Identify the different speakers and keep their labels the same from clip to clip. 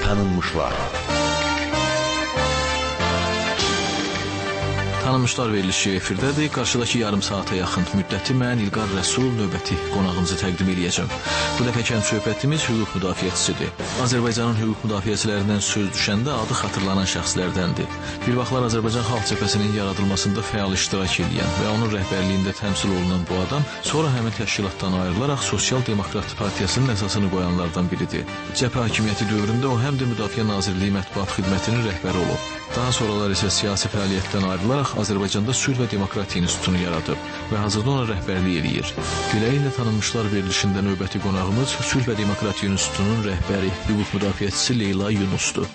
Speaker 1: tanınmışlar.
Speaker 2: Tanınmışlar verilişi efirdədir. Qarşıdakı yarım saata yaxın müddəti mən İlqar Rəsul növbəti qonağımızı təqdim edəcəm. Bu dəfəki söhbətimiz hüquq müdafiəçisidir. Azərbaycanın hüquq müdafiəçilərindən söz düşəndə adı xatırlanan şəxslərdəndir. Bir vaxtlar Azərbaycan Xalq Cəbhəsinin yaradılmasında fəal iştirak edən və onun rəhbərliyində təmsil olunan bu adam sonra həmin təşkilatdan ayrılaraq Sosial Demokrat Partiyasının əsasını qoyanlardan biridir. Cəbhə hakimiyyəti dövründə o həm də Müdafiə Nazirliyi Mətbuat Xidmətinin rəhbəri olub. Daha sonralar isə siyasi fəaliyyətdən ayrılaraq Azərbaycanda Sülh və Demokratiya İnstitutunu yaradıb və hazırda ona rəhbərlik eləyir. Beləliklə tanınmışlar verilişində növbəti qonağımız Sülh və Demokratiya İnstitutunun rəhbəri, hüquq müdafiəçisi Leyla Yunusdur.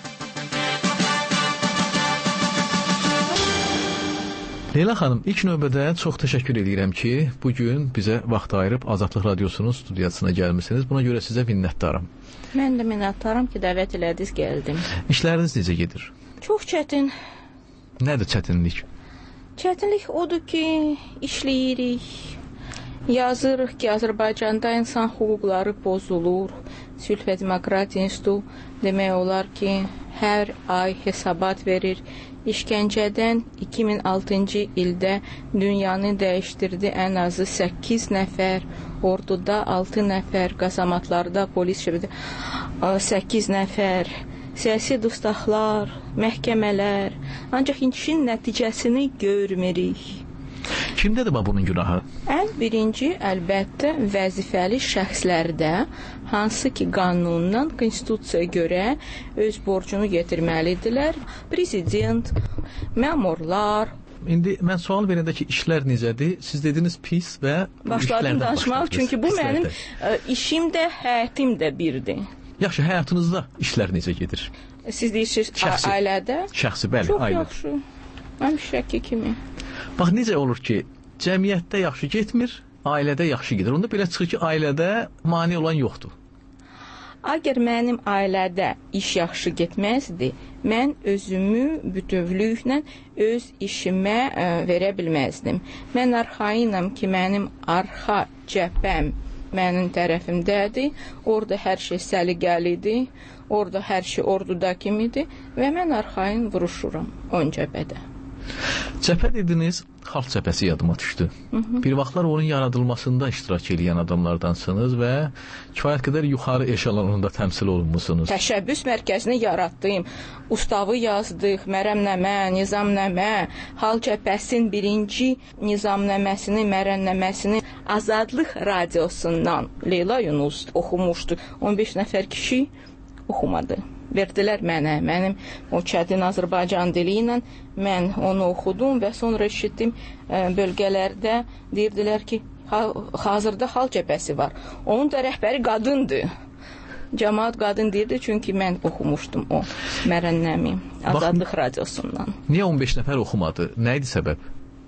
Speaker 2: Leyla xanım, ilk növbədə çox təşəkkür edirəm ki, bugün bizə vaxt ayırıb Azadlıq Radiosunun studiyasına gəlmisiniz. Buna görə sizə minnətdaram.
Speaker 3: Mən də minnətdaram ki, dəvət elədiniz, gəldim.
Speaker 2: İşləriniz necə gedir?
Speaker 3: Çox çətin.
Speaker 2: Nədir çətinlik?
Speaker 3: Çətinlik odur ki, işləyirik, yazırıq ki, Azərbaycanda insan hüquqları pozulur. Sülh və Demokratiya İnstitutu demək olar ki, hər ay hesabat verir. İşgəncədən 2006-cı ildə dünyanı dəyişdirdi ən azı 8 nəfər, orduda 6 nəfər, qazamatlarda, polis şəbəkədə 8 nəfər, siyasi dustaqlar, məhkəmələr, ancaq işin nəticəsini görmürük.
Speaker 2: Kimdədir bunun günahı?
Speaker 3: Ən birinci, əlbəttə, vəzifəli şəxslərdə, hansı ki, qanundan, konstitusiyaya görə öz borcunu yetirməlidirlər. Prezident, məmurlar.
Speaker 2: İndi mən sual verəndə ki, işlər necədir? Siz dediniz pis və
Speaker 3: başladım danışmaq, çünki bu mənim işim də, həyətim də birdir.
Speaker 2: Yaxşı, həyatınızda işlər necə gedir?
Speaker 3: Siz deyirsiniz, ailədə?
Speaker 2: Şəxsi, bəli, ailə.
Speaker 3: Çox yaxşı. Həmişəki kimi.
Speaker 2: Bax, necə olur ki, cəmiyyətdə yaxşı getmir, ailədə yaxşı gedir. Onda belə çıxır ki, ailədə mane olan yoxdur.
Speaker 3: Əgər mənim ailədə iş yaxşı getməzdi, mən özümü bütövlüklə öz işimə verə bilməzdim. Mən arxayınam ki, mənim arxa cəbhəm mənim tərəfimdədir, orada hər şey səliqəlidir, orada hər şey orduda kimidir və mən arxayın vuruşuram ön cəbhədə.
Speaker 2: Cəbhə dediniz, xalq cəbhəsi yadıma düşdü. Bir vaxtlar onun yaradılmasında iştirak edən adamlardansınız və kifayət qədər yuxarı eşelonunda təmsil olunmusunuz.
Speaker 3: Təşəbbüs mərkəzini yaratdım, ustavı yazdıq, mərəmnəmə, nizamnəmə, xalq cəbhəsinin birinci nizamnəməsini, mərəmnəməsini Azadlıq Radiosundan Leyla Yunus oxumuşdu. 15 nəfər kişi oxumadı. Verdilər mənə, mənim o çətin Azərbaycan dili ilə mən onu oxudum və sonra eşitdim bölgələrdə deyirdilər ki, hazırda xalq cəbhəsi var. Onun da rəhbəri qadındır. Cəmaət qadın deyirdi, çünki mən oxumuşdum o mərənnəmi Azadlıq Radiosundan.
Speaker 2: Niyə 15 nəfər oxumadı? Nə idi səbəb?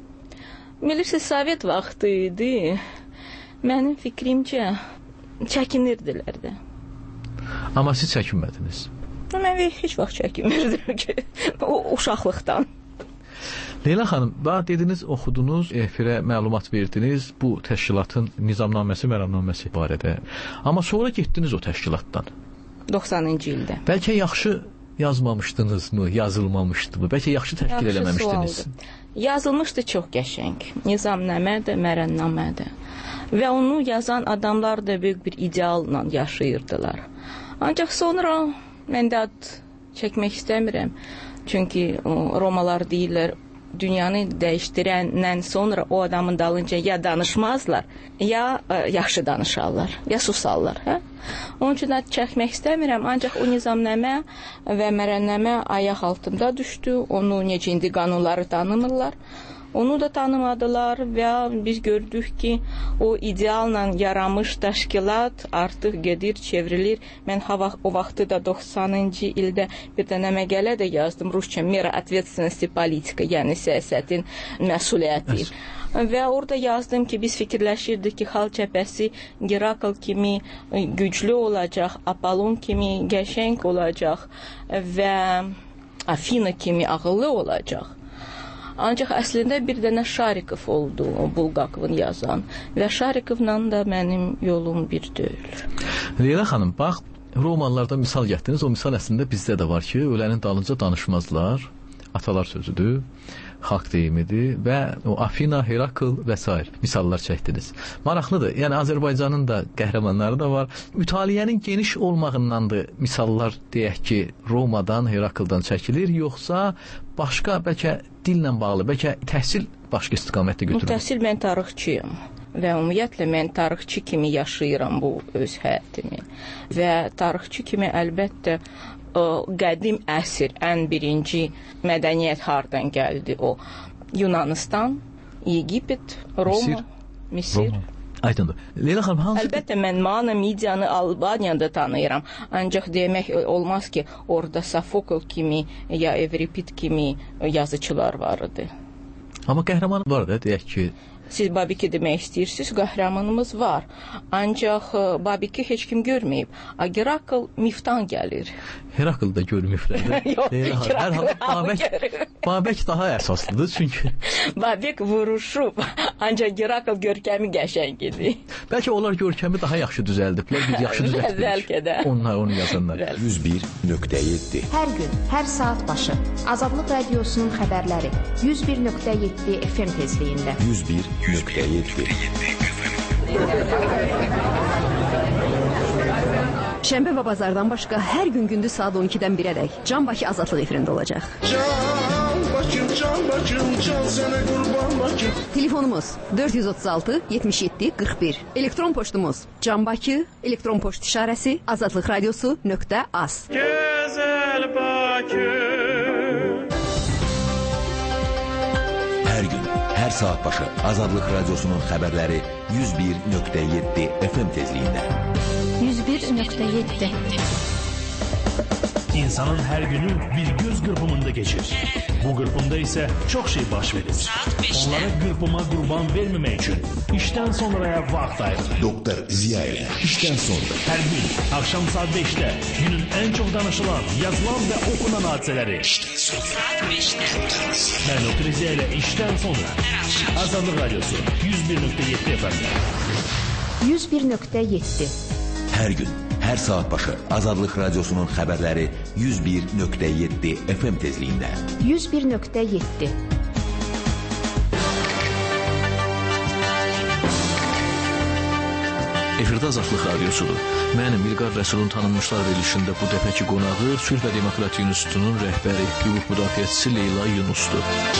Speaker 3: Bilirsiniz, Sovet vaxtı idi. Mənim fikrimcə çəkinirdilər də.
Speaker 2: Amma siz çəkinmədiniz.
Speaker 3: Mən heç vaxt çəkinmirdim ki, o uşaqlıqdan.
Speaker 2: Leyla xanım, dediniz, oxudunuz, efirə məlumat verdiniz bu təşkilatın nizamnaməsi, mərəmnaməsi barədə. Amma sonra getdiniz o təşkilatdan.
Speaker 3: 90-cı ildə.
Speaker 2: Bəlkə yaxşı yazmamışdınızmı, yazılmamışdımı? Bəlkə yaxşı təşkil eləməmişdiniz?
Speaker 3: Yazılmışdı çox qəşəng. Nizamnamə də, mərənnamə də. Və onu yazan adamlar da böyük bir idealla yaşayırdılar. Ancaq sonra mən də ad çəkmək istəmirəm. Çünki Romalar deyirlər, dünyanı dəyişdirəndən sonra o adamın dalınca ya danışmazlar, ya yaxşı danışarlar, ya susarlar. Hə? Onun üçün ad çəkmək istəmirəm, ancaq o nizamnamə və mərənnəmə ayaq altında düşdü. Onu necə indi qanunları tanımırlar. Onu da tanımadılar və biz gördük ki, o idealla yaranmış təşkilat artıq gedir, çevrilir. Mən o vaxtı da 90-cı ildə bir dənə məqalə də yazdım. Rusça mera ответственности politika, yəni siyasətin məsuliyyəti. Və orada yazdım ki, biz fikirləşirdik ki, xalq cəbhəsi Herakl kimi güclü olacaq, Apollon kimi qəşəng olacaq və Afina kimi ağıllı olacaq. Ancaq əslində bir dənə Şarikov oldu, o Bulgakovun yazan və Şarikovla da mənim yolum bir deyil.
Speaker 2: Leyla xanım, bax, Romalılardan misal gətirdiniz. O misal əslində bizdə də var ki, ölənin dalınca danışmazlar. Atalar sözüdür, xalq deyimidir və o Afina, Herakl və s. misallar çəkdiniz. Maraqlıdır. Yəni Azərbaycanın da qəhrəmanları da var. Mütaliənin geniş olmağındandır misallar deyək ki, Romadan, Herakldan çəkilir, yoxsa başqa bəlkə dillə bağlı, bəlkə təhsil başqa istiqamətdə götürülür?
Speaker 3: Təhsil mən tarixçiyəm. Və ümumiyyətlə mən tarixçi kimi yaşayıram bu öz həyatımı. Və tarixçi kimi əlbəttə qədim əsr, ən birinci mədəniyyət hardan gəldi o? Yunanistan, Egipt, Roma, Misir.
Speaker 2: Aydındır. Leyla xanım, hansı?
Speaker 3: Əlbəttə mən Mana, Midiyanı, Albaniyada tanıyıram. Ancaq demək olmaz ki, orada Sofokl kimi ya Evripid kimi yazıçılar var idi.
Speaker 2: Amma qəhrəman var da, deyək ki,
Speaker 3: siz Babiki demək istəyirsiniz, qəhrəmanımız var. Ancaq Babiki heç kim görməyib. Herakl mifdən gəlir.
Speaker 2: Herakl da görməyiblər.
Speaker 3: Yox,
Speaker 2: hər halda Babək daha əsaslıdır, çünki
Speaker 3: Babik vuruşub, ancaq Herakl görkəmi qəşəng idi.
Speaker 2: Bəlkə onlar görkəmi daha yaxşı düzəldiblər, biz yaxşı düzəltdik.
Speaker 3: Bəlkə də.
Speaker 2: Onlar onu yazanlar.
Speaker 1: 101.7
Speaker 4: Hər gün, hər saat başı Azadlıq Radiosunun xəbərləri 101.7 FM tezliyində.
Speaker 1: 101.7
Speaker 5: Şənbə və bazardan başqa hər gün gündüz saat 12-dən 1-ədək Can Bakı Azadlıq efirində olacaq.
Speaker 6: Can Bakım, can sənə qurban Bakım.
Speaker 5: Telefonumuz 436 77 41. Elektron poçtumuz canbaki, elektron poçt işarəsi azadlıqradiosu.az.
Speaker 6: Gözəl Bakım.
Speaker 1: Hər gün, hər saat başı Azadlıq Radiosunun xəbərləri 101.7 FM tezliyində.
Speaker 4: 101.7
Speaker 7: İnsanın her günü bir göz kırpımında geçir. Bu kırpımda ise çok şey baş verir. Onlara kırpıma kurban vermemek için işten sonraya vakit ayırır.
Speaker 1: Doktor Ziya ile işten sonra.
Speaker 7: Her gün akşam saat 5'te günün en çok danışılan, yazılan ve okunan hadiseleri. İşten sonra. Saat 5'te. Ben Doktor Ziya ile işten sonra. Azadlık Radyosu 101.7 FM'de.
Speaker 4: 101.7
Speaker 1: Hər gün, hər saat başı Azadlıq Radiosunun xəbərləri 101.7 FM tezliyində.
Speaker 4: 101.7
Speaker 2: Efirdə Azadlıq Radiosudur. Mənim İlqar Rəsulun tanınmışlar verilişində bu dəfəki qonağı Sülh və Demokratiya İnstitutunun rəhbəri, hüquq müdafiəçisi Leyla Yunusdur.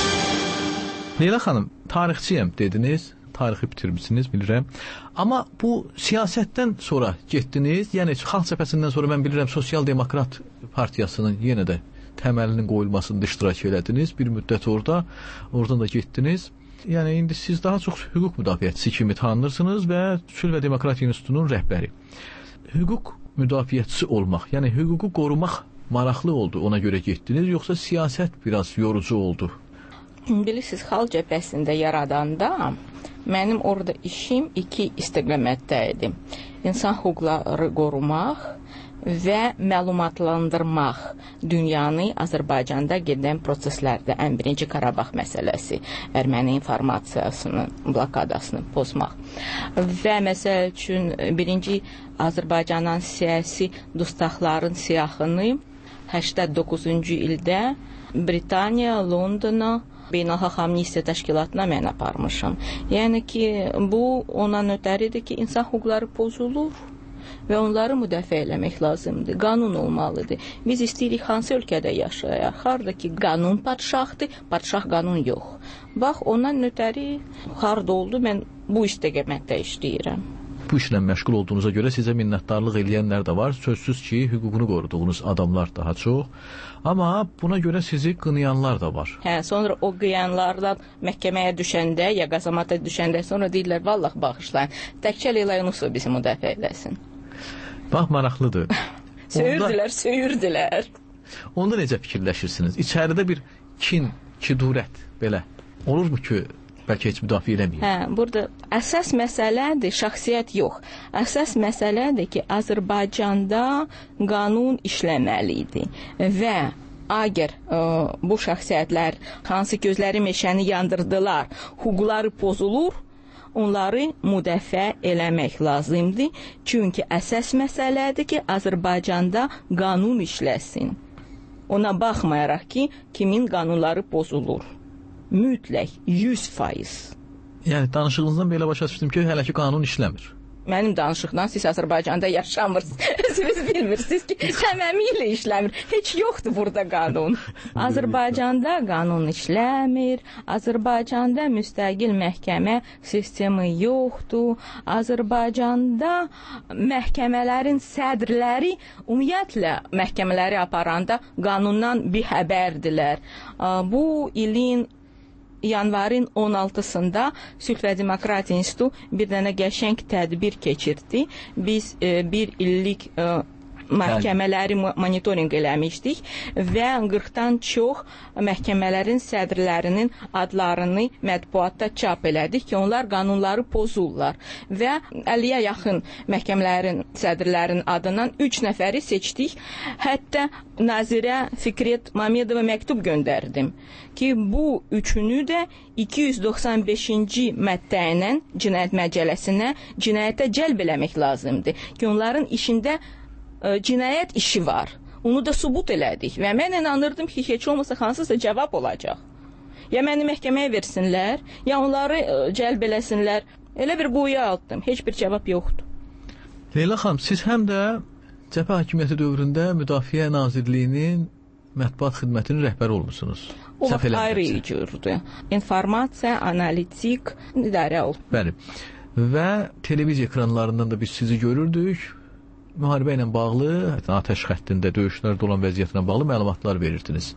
Speaker 2: Leyla xanım, tarixçiyəm dediniz, tarixi bitirmişsiniz, bilirəm. Amma bu siyasətdən sonra getdiniz, yəni Xalq Cəbhəsindən sonra mən bilirəm Sosial Demokrat Partiyasının yenə də təməlinin qoyulmasında iştirak elədiniz. Bir müddət oradan da getdiniz. Yəni indi siz daha çox hüquq müdafiəçisi kimi tanınırsınız və Sülh və Demokratiya İnstitutunun rəhbəri. Hüquq müdafiəçisi olmaq, yəni hüququ qorumaq maraqlı oldu, ona görə getdiniz, yoxsa siyasət biraz yorucu oldu?
Speaker 3: Bilirsiniz, Xalq Cəbhəsində yaradanda mənim orada işim iki istiqamətdə idi. İnsan hüquqları qorumaq və məlumatlandırmaq dünyanı Azərbaycanda gedən proseslərdə. Ən birinci Qarabağ məsələsi, erməni informasiyasının blokadasını pozmaq. Və məsəl üçün birinci Azərbaycanın siyasi dustaqların siyahını 89-cu ildə Britaniya, Londona, Beynəlxalq Amnistiya Təşkilatına mən aparmışam. Yəni ki, bu ondan ötəridir ki, insan hüquqları pozulur və onları müdafiə eləmək lazımdır. Qanun olmalıdır. Biz istəyirik hansı ölkədə yaşayaq? Harda ki, qanun padşahdır, padşah qanun yox. Bax, ondan ötəri harda oldu, mən bu istiqamətdə işləyirəm.
Speaker 2: Bu işlə məşğul olduğunuza görə sizə minnətdarlıq eləyənlər də var. Sözsüz ki, hüququnu qoruduğunuz adamlar daha çox. Amma buna görə sizi qınayanlar da var.
Speaker 3: Sonra o qıyanlardan məhkəməyə düşəndə, ya qazamata düşəndə sonra deyirlər, vallah bağışlayın, təkcə Leyla Yunusov bizi müdafiə eləsin.
Speaker 2: Bax, maraqlıdır.
Speaker 3: Söyürdülər.
Speaker 2: Onda necə fikirləşirsiniz? İçəridə bir kin, kidurət belə olurmu ki, bəlkə heç müdafiə eləməyir?
Speaker 3: Burada əsas məsələdir, şəxsiyyət yox. Əsas məsələdir ki, Azərbaycanda qanun işləməlidir və əgər bu şəxsiyyətlər hansı gözləri meşəni yandırdılar, hüquqları pozulur, onları müdafiə eləmək lazımdır. Çünki əsas məsələdir ki, Azərbaycanda qanun işləsin. Ona baxmayaraq ki, kimin qanunları pozulur. Mütləq 100%.
Speaker 2: Yəni danışığınızdan belə başa düşdüm ki, hələ ki qanun işləmir.
Speaker 3: Mənim danışıqdan siz Azərbaycanda yaşamırsınız. Siz bilmirsiniz ki, tamamilə işləmir. Heç yoxdur burada qanun. Azərbaycanda qanun işləmir. Azərbaycanda müstəqil məhkəmə sistemi yoxdur. Azərbaycanda məhkəmələrin sədrləri ümumiyyətlə məhkəmələri aparanda qanundan bixəbərdirlər. Bu ilin yanvarın 16-sında Sülh və Demokratiya İnstitutu bir dənə qəşəng tədbir keçirdi. Biz bir illik məhkəmələri monitorinq eləmişdik və 40-dan çox məhkəmələrin sədrlərinin adlarını mətbuatda çap elədik ki, onlar qanunları pozurlar və 50-yə yaxın məhkəmələrin sədrlərinin adından 3 nəfəri seçdik. Hətta Nazirə Fikrət Mamedova məktub göndərdim ki, bu üçünü də 295-ci maddə ilə cinayət məcəlləsinə cinayətə cəlb eləmək lazımdır ki, onların işində cinayət işi var. Onu da sübut elədik və mən inanırdım ki, heç olmasa hansısa cavab olacaq. Ya məni məhkəməyə versinlər, ya onları cəlb eləsinlər. Elə bir quya atdım, heç bir cavab yoxdur.
Speaker 2: Leyla xanım, siz həm də Cəbhə hakimiyyəti dövründə Müdafiə Nazirliyinin mətbuat xidmətinin rəhbəri olmusunuz.
Speaker 3: O vaxt ayrı cürdür. İnformasiya, analitik idarə oldu.
Speaker 2: Bəli. Və televiziya ekranlarından da biz sizi görürdük. Müharibə ilə bağlı, atəş xəttində döyüşlərdə olan vəziyyətlə bağlı məlumatlar verirdiniz.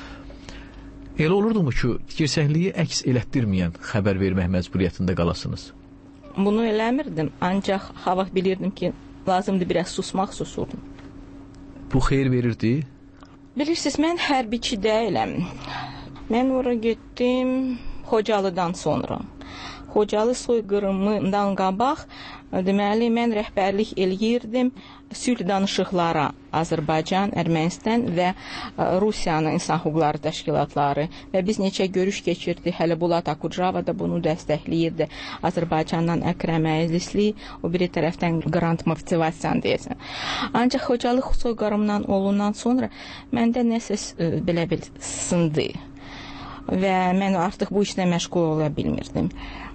Speaker 2: Elə olurdumu ki, gerçəkliyi əks elətdirməyən xəbər vermək məcburiyyətində qalasınız?
Speaker 3: Bunu eləmirdim, ancaq hava bilirdim ki, lazımdır biraz susurdum.
Speaker 2: Bu xeyir verirdi?
Speaker 3: Bilirsiniz, mən hərbiçi deyiləm. Mən ora getdim Xocalıdan sonra. Xocalı soyqırımından qabaq, deməli, mən rəhbərlik eləyirdim sülh danışıqlara Azərbaycan, Ermənistan və Rusiyanın insan hüquqları təşkilatları və biz neçə görüş keçirdik. Hələ Bulat Akudjava da bunu dəstəkləyirdi. Azərbaycandan Əkrəm Əzizli, o biri tərəfdən Qrant Motivasiyan deyəsən. Ancaq Xocalı soyqırımından olundan sonra məndə nəsə belə bir sındı və mən artıq bu işlə məşğul ola bilmirdim.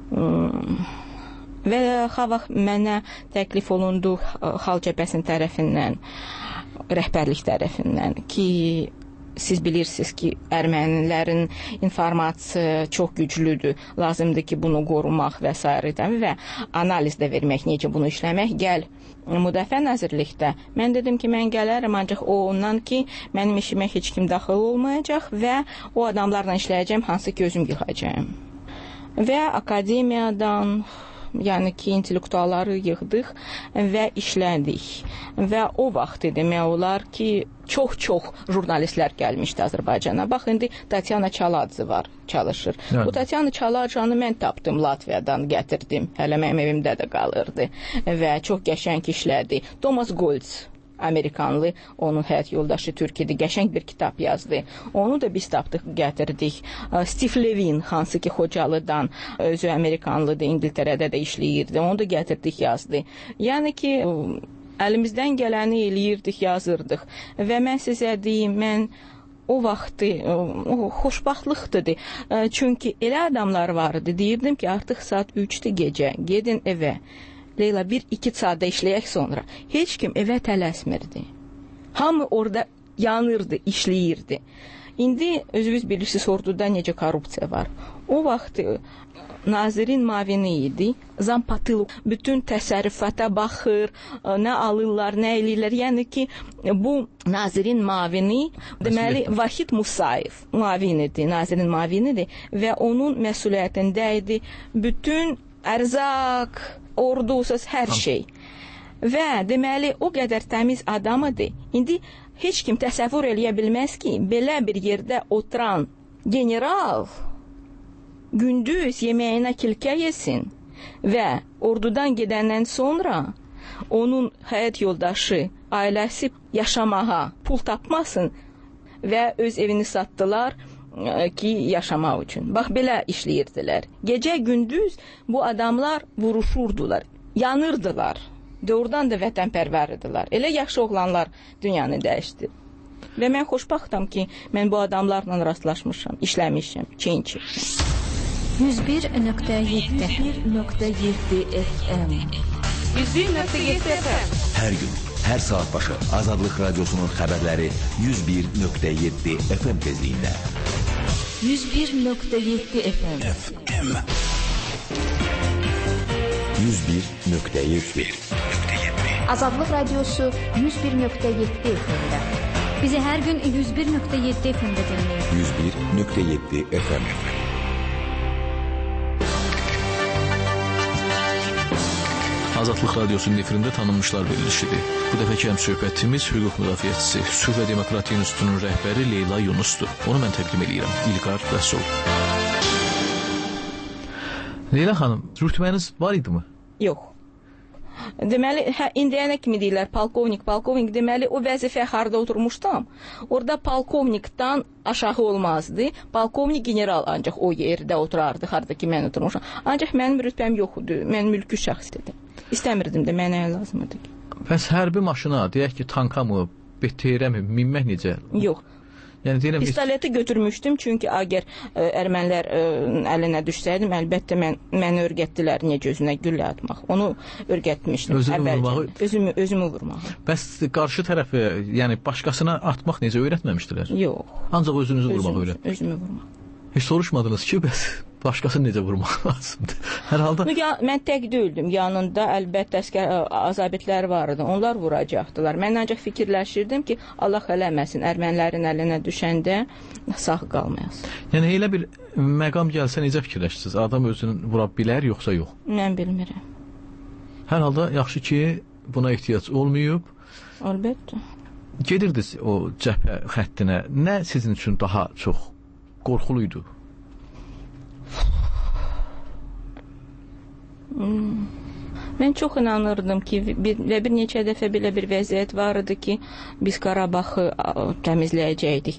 Speaker 3: Və xavaq mənə təklif olundu Xalq Cəbhəsinin tərəfindən, rəhbərlik tərəfindən ki, siz bilirsiniz ki, ermənilərin informasiya çox güclüdür, lazımdır ki, bunu qorumaq və s. və analiz də vermək, necə bunu işləmək, gəl Müdafiə Nazirlikdə. Mən dedim ki, mən gələrəm, ancaq ondan ki, mənim işimə heç kim daxil olmayacaq və o adamlarla işləyəcəm, hansı ki, özüm yığacağım. Və akademiyadan, yəni ki, intellektualları yığdıq və işlədik. Və o vaxt demək olar ki, çox jurnalistlər gəlmişdi Azərbaycana. Bax, indi Tatyana Çaladze var, çalışır. Yəni. Bu Tatyana Çaladze'ni mən tapdım Latviyadan, gətirdim. Hələ mənim evimdə də qalırdı və çox qəşəng işlədi. Thomas Goltz, Amerikanlı, onun həyat yoldaşı Türkiyədə qəşəng bir kitab yazdı. Onu da biz tapdıq, gətirdik. Steve Levin, hansı ki, Xocalıdan, özü Amerikanlıdır, İngiltərədə də işləyirdi. Onu da gətirdik, yazdı. Yəni ki, əlimizdən gələni eləyirdik, yazırdıq. Və mən sizə deyim, mən o vaxtı xoşbaxtlıqdır. Çünki elə adamlar vardı, deyirdim ki, artıq saat 3-dür gecə, gedin evə. Leyla, 1-2 saatda işləyək sonra. Heç kim evə tələsmirdi. Hamı orada yanırdı, işləyirdi. İndi özünüz bilirsiniz, orduda necə korrupsiya var. O vaxt nazirin mavini idi. Zampatıl bütün təsərrüfata baxır, nə alırlar, nə eləyirlər. Yəni ki, bu nazirin mavini, deməli, Vahid Musayev mavinidir, nazirin mavinidir və onun məsuliyyətində idi bütün ərzaq, ordusuz hər şey. Və deməli, o qədər təmiz adamıdır. İndi heç kim təsəvvür eləyə bilməz ki, belə bir yerdə oturan general gündüz yeməyinə kilkə yesin və ordudan gedəndən sonra onun həyat yoldaşı, ailəsi yaşamağa pul tapmasın və öz evini satdılar ki yaşamaq üçün. Bax belə işləyirdilər. Gecə gündüz bu adamlar vuruşurdular, yanırdılar. Doğrudan da vətənpərvərdilər. Elə yaxşı oğlanlar dünyanı dəyişdi. Və mən xoşbəxtəm ki, mən bu adamlarla rastlaşmışam, işləmişəm, çünki
Speaker 4: 101.7 FM
Speaker 3: 101.7 FM
Speaker 1: Hər gün, hər saat başı Azadlıq Radiosunun xəbərləri 101.7 FM tezliyində.
Speaker 3: 101.7 FM
Speaker 1: 101.7
Speaker 4: Azadlıq Radiosu 101.7 FM-də.
Speaker 8: Bizi hər gün 101.7 FM-də dinləyin.
Speaker 1: 101.7 FM.
Speaker 2: Azadlıq Radiosunun efirində tanınmışlar verilişidir. Bu dəfəki həmsöhbətimiz hüquq müdafiəçisi, Sülh və Demokratiya İnstitutunun rəhbəri Leyla Yunusdur. Onu mən təqdim edirəm. İlqar Rəsul. Leyla xanım, rütbəniz var idimi?
Speaker 3: Yox. Deməli, indiyənə kimi deyirlər, polkovnik, deməli, o vəzifəyə harda oturmuşdum. Orada polkovnikdan aşağı olmazdı. Polkovnik general ancaq o yerdə oturardı, harda ki mən oturmuşam. Ancaq mənim rütbəm yox idi, mən mülki şəxs idim. İstəmirdim də, mənə lazım idi.
Speaker 2: Bəs hərbi maşına, deyək ki, tanka mı, BTR mi, minmək necə?
Speaker 3: Yox.
Speaker 2: Yəni deyirəm,
Speaker 3: pistoleti götürmüşdüm, çünki əgər ermənilər əlinə düşsəydim, əlbəttə məni öyrətdilər necə özünə güllə atmaq. Onu öyrətmişdim. Özümü vurmağı.
Speaker 2: Bəs qarşı tərəfə, yəni başqasına atmaq necə öyrətməmişdilər?
Speaker 3: Yox.
Speaker 2: Ancaq özünüzü vurmaq öyrətmişdilər.
Speaker 3: Özümü vurmaq.
Speaker 2: Heç soruşmadınız ki, bəs başqasını necə vurmaq lazımdır? Hər halda
Speaker 3: mən tək deyildim. Yanında əlbəttə azabitlər vardı. Onlar vuracaqdılar. Mən ancaq fikirləşirdim ki, Allah eləməsin, ermənilərin əlinə düşəndə sağ qalmayasın.
Speaker 2: Yəni elə bir məqam gəlsə necə fikirləşirsiniz? Adam özünü vura bilər, yoxsa yox?
Speaker 3: Mən bilmirəm.
Speaker 2: Hər halda yaxşı ki, buna ehtiyac olmayıb.
Speaker 3: Əlbəttə.
Speaker 2: Gedirdiniz o cəbhə xəttinə. Nə sizin üçün daha çox qorxuluydu?
Speaker 3: Mən çox inanırdım ki, və bir neçə dəfə belə bir vəziyyət var idi ki, biz Qarabaxı təmizləyəcəkdik.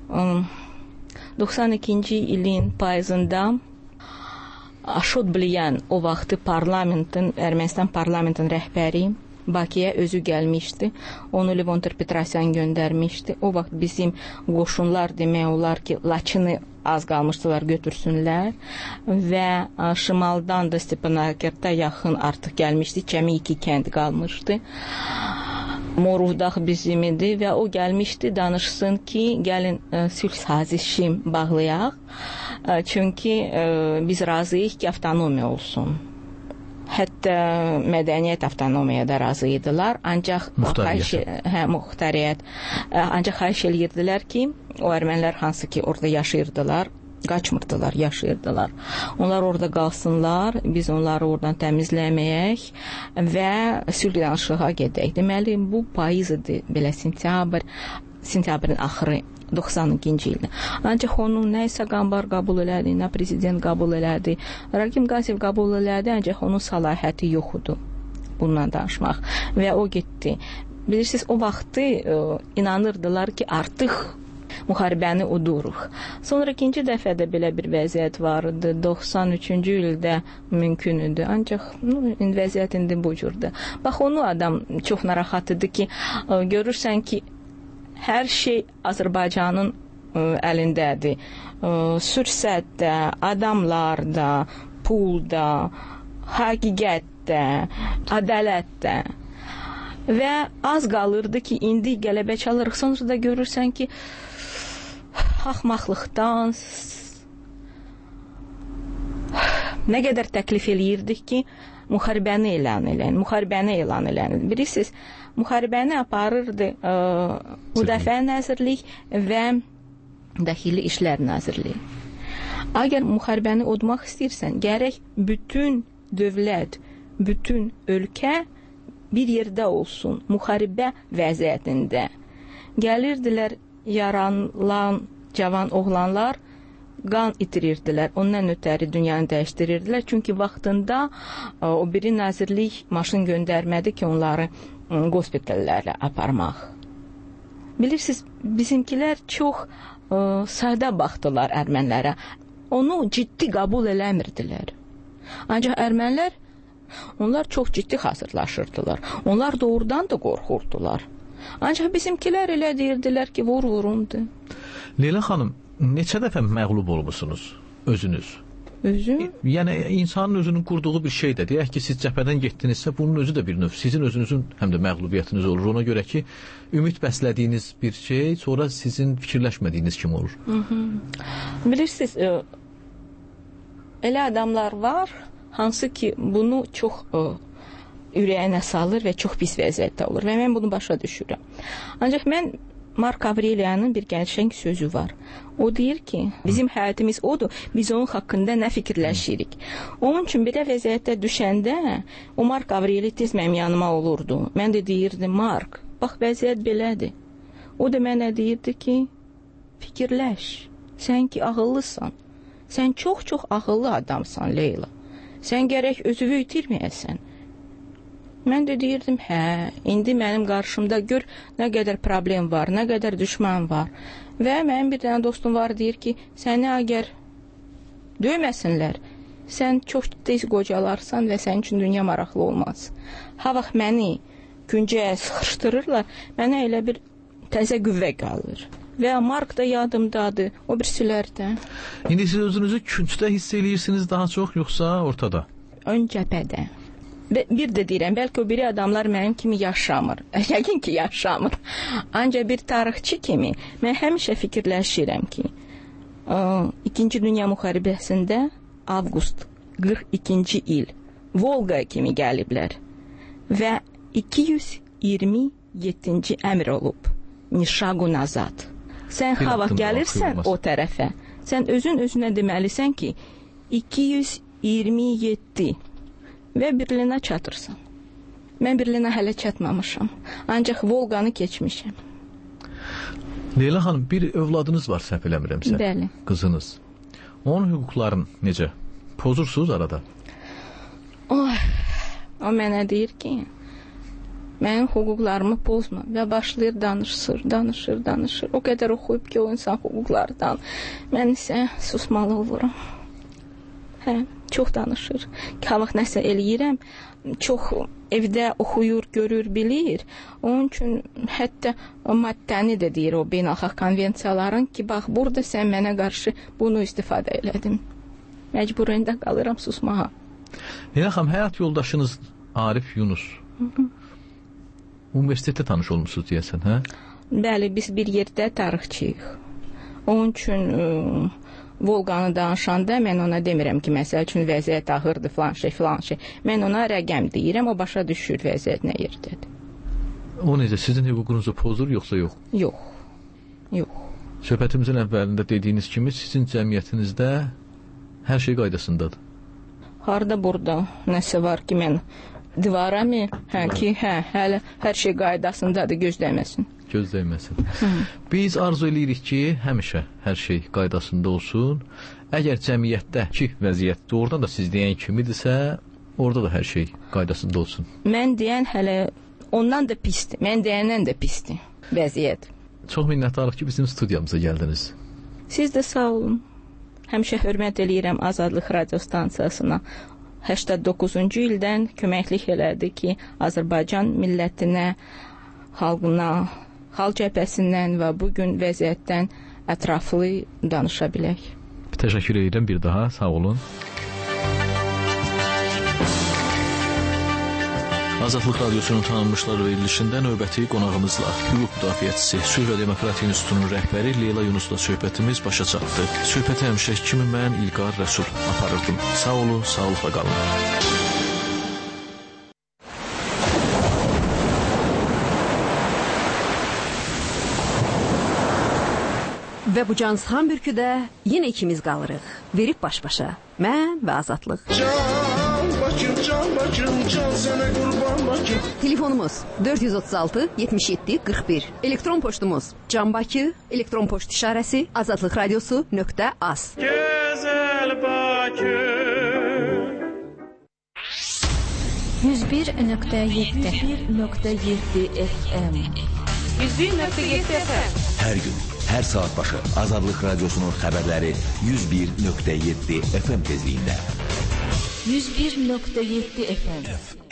Speaker 3: 92-ci ilin payızında Aşot Bliyan, o vaxtı Ermənistan parlamentinin rəhbəri Bakıya özü gəlmişdi. Onu Levon Petrosyan göndərmişdi. O vaxt bizim qoşunlar demək olar ki, Laçını az qalmışdılar götürsünlər və şimaldan da Stepanakert yaxın artıq gəlmişdi. Cəmi 2 kənd qalmışdı. Moruvdağ bizim idi və o gəlmişdi danışsın ki, gəlin sülh sazişi bağlayaq. Çünki biz razıyıq ki, avtonomiya olsun. Hətta mədəniyyət avtonomiyaya da razı idilər, ancaq muxtariyyət. Ancaq xahiş eləyirdilər ki, o ermənilər hansı ki orada yaşayırdılar, qaçmırdılar, yaşayırdılar. Onlar orada qalsınlar, biz onları oradan təmizləməyək və sülh danışığa gedək. Deməli, bu payız idi, belə sentyabrın axırı 92-ci ildə. Ancaq onu nə isə Qambar qəbul elədi, nə prezident qəbul elədi, Rakim Qaziyev qəbul elədi, ancaq onun səlahiyyəti yox idi bundan danışmaq. Və o getdi. Bilirsiniz, o vaxtı inanırdılar ki, artıq müharibəni uduruq. Sonra ikinci dəfə də belə bir vəziyyət vardı. 93-cü ildə mümkün idi. Ancaq vəziyyət indi bu cürdür. Bax, onu adam çox narahat idi ki, görürsən ki, hər şey Azərbaycanın əlindədir. Sürsətdə, adamlarda, pulda, həqiqətdə, ədalətdə. Və az qalırdı ki, indi qələbə çalırıq. Sonra da görürsən ki, axmaqlıqdan nə qədər təklif eləyirdik ki, müharibəni elan eləyin. Bilirsiniz, müharibəni aparırdı Müdafiə Nazirlik və Daxili İşlər Nazirliyi. Əgər müharibəni udmaq istəyirsən, gərək bütün dövlət, bütün ölkə bir yerdə olsun, müharibə vəziyyətində. Gəlirdilər, yaralan cavan oğlanlar qan itirirdilər. Ondan ötəri dünyanı dəyişdirirdilər. Çünki vaxtında o biri nazirlik maşın göndərmədi ki, onları qospitallərlə aparmaq. Bilirsiniz, bizimkilər çox sadə baxdılar ermənilərə. Onu ciddi qəbul eləmirdilər. Ancaq ermənilər onlar çox ciddi hazırlaşırdılar. Onlar doğrudan da qorxurdular. Ancaq bizimkilər elə deyirdilər ki, vurundu.
Speaker 2: Leyla xanım, neçə dəfə məğlub olmusunuz özünüz?
Speaker 3: Özüm?
Speaker 2: Yəni insanın özünün qurduğu bir şeydir. Deyək ki, siz cəbhədən getdinizsə, bunun özü də bir növ sizin özünüzün həm də məğlubiyyətiniz olur. Ona görə ki, ümid bəslədiyiniz bir şey sonra sizin fikirləşmədiyiniz kimi olur.
Speaker 3: Bilirsiniz, elə adamlar var, hansı ki, bunu çox ürəyinə salır və çox pis vəziyyətdə olur və mən bunu başa düşürəm. Ancaq mən Mark Avrelianın bir qəşəng sözü var. O deyir ki, bizim həyatımız odur, biz onun haqqında nə fikirləşirik. Onun üçün belə vəziyyətdə düşəndə o Mark Avreli tez mənim yanıma olurdu. Mən də deyirdim, Mark, bax vəziyyət belədir. O da mənə deyirdi ki, fikirləş, sən ki ağıllısan, sən çox-çox ağıllı adamsan Leyla. Sən gərək özünü itirməyəsən. Mən də deyirdim, hə, indi mənim qarşımda gör nə qədər problem var, nə qədər düşman var. Və mənim bir dənə dostum var, deyir ki, səni əgər döyməsinlər, sən çox tez qocalarsan və sənin üçün dünya maraqlı olmaz. Ha vaxt məni küncəyə sıxışdırırlar, mənə elə bir təzə qüvvə qalır. Və Mark da yadımdadır, o birisilər də.
Speaker 2: İndi siz özünüzü küncdə hiss eləyirsiniz daha çox, yoxsa ortada?
Speaker 3: Ön cəbhədə. Bir də deyirəm, bəlkə o biri adamlar mənim kimi yaşamır. Yəqin ki, yaşamır. Ancaq bir tarixçi kimi mən həmişə fikirləşirəm ki, 2-ci Dünya müharibəsində avqust 42-ci il Volqa kimi gəliblər və 227-ci əmr olub. Nişaqu nazad. Sən hava gəlirsən o tərəfə, sən özünə deməlisən ki, 227 və Berlinə çatırsan. Mən Berlinə hələ çatmamışam. Ancaq Volqanı keçmişəm.
Speaker 2: Leyla xanım, bir övladınız var, səhv eləmirəmsə.
Speaker 3: Bəli.
Speaker 2: Qızınız. Onun hüquqlarını necə? Pozursunuz arada?
Speaker 3: O mənə deyir ki, mənim hüquqlarımı pozma və başlayır danışır. O qədər oxuyub ki, o insan hüquqlardan. Mən isə susmalı olurum. Hə, çox danışır. Kavaq nəsə eləyirəm, çox evdə oxuyur, görür, bilir. Onun üçün hətta o maddəni də deyir o beynəlxalq konvensiyaların ki, bax, burada sən mənə qarşı bunu istifadə elədin. Məcburində qalıram susmağa.
Speaker 2: Leyla xanım, həyat yoldaşınız Arif Yunus. Universitetdə tanış olmuşsunuz deyəsən, hə? Bəli,
Speaker 3: biz bir yerdə tarixçiyik. Onun üçün Volqanı danışanda mən ona demirəm ki, məsəl üçün vəziyyət ağırdır, filan şey. Mən ona rəqəm deyirəm, o başa düşür vəziyyət nə yerdədir.
Speaker 2: O necə, sizin hüququnuzu pozur, yoxsa yox?
Speaker 3: Yox.
Speaker 2: Söhbətimizin əvvəlində dediyiniz kimi, sizin cəmiyyətinizdə hər şey qaydasındadır.
Speaker 3: Harda burada nəsə var ki, mən divaramı, hələ hər şey qaydasındadır, gözləməsin.
Speaker 2: Biz arzu edirik ki, həmişə hər şey qaydasında olsun. Əgər cəmiyyətdəki vəziyyət doğrudan da siz deyən kimidirsə, orada da hər şey qaydasında olsun.
Speaker 3: Mən deyən hələ ondan da pisdir, mən deyəndən də pisdir vəziyyət.
Speaker 2: Çox minnətdarıq ki, bizim studiyamıza gəldiniz.
Speaker 3: Siz də sağ olun. Həmişə hörmət eləyirəm Azadlıq radio stansiyasına. 89-cu ildən köməklik elədi ki, Azərbaycan millətinə, xalqına, xalq cəbhəsindən və bugün vəziyyətdən ətraflı danışa bilək.
Speaker 2: Təşəkkür edirəm bir daha, sağ olun. Azadlıq Radiosunun tanınmışlar verilişində növbəti qonağımızla hüquq müdafiəçisi, Sülh və Demokratiya İnstitutunun rəhbəri Leyla Yunusla söhbətimiz başa çatdı. Söhbəti həmişə kimi mən İlqar Rəsul aparırdım. Sağ olun, sağlıqla qalın.
Speaker 5: Və bu cansıxan bürküdə yenə ikimiz qalırıq. Verib baş-başa. Mən və Azadlıq.
Speaker 6: Can sənə qurban Bakı.
Speaker 5: Telefonumuz 436 77 41. Elektron poçtumuz canbakı, elektron poçt işarəsi azadlıqradiosu.az.
Speaker 6: Gözəl Bakı.
Speaker 8: 101.7
Speaker 3: FM. 101.7 FM.
Speaker 1: Hər gün Hər saat başı Azadlıq Radiosunun xəbərləri 101.7 FM tezliyində.
Speaker 3: 101.7 FM.